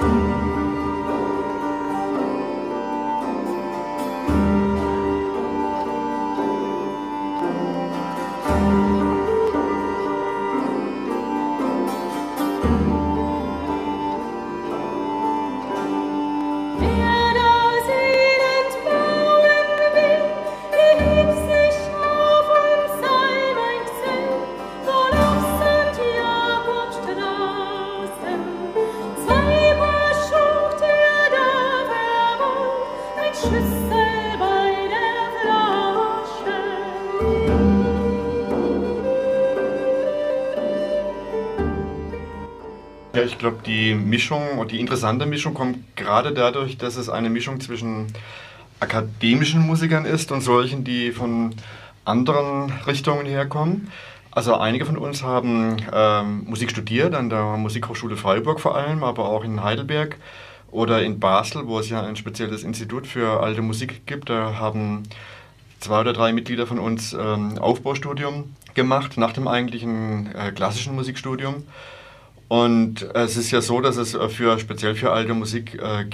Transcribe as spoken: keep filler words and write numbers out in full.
Ja, ich glaube, die Mischung und die interessante Mischung kommt gerade dadurch, dass es eine Mischung zwischen akademischen Musikern ist und solchen, die von anderen Richtungen herkommen. Also einige von uns haben ähm, Musik studiert, an der Musikhochschule Freiburg vor allem, aber auch in Heidelberg oder in Basel, wo es ja ein spezielles Institut für alte Musik gibt. Da haben zwei oder drei Mitglieder von uns ähm, Aufbaustudium gemacht, nach dem eigentlichen äh, klassischen Musikstudium. Und es ist ja so, dass es für speziell für alte Musik äh,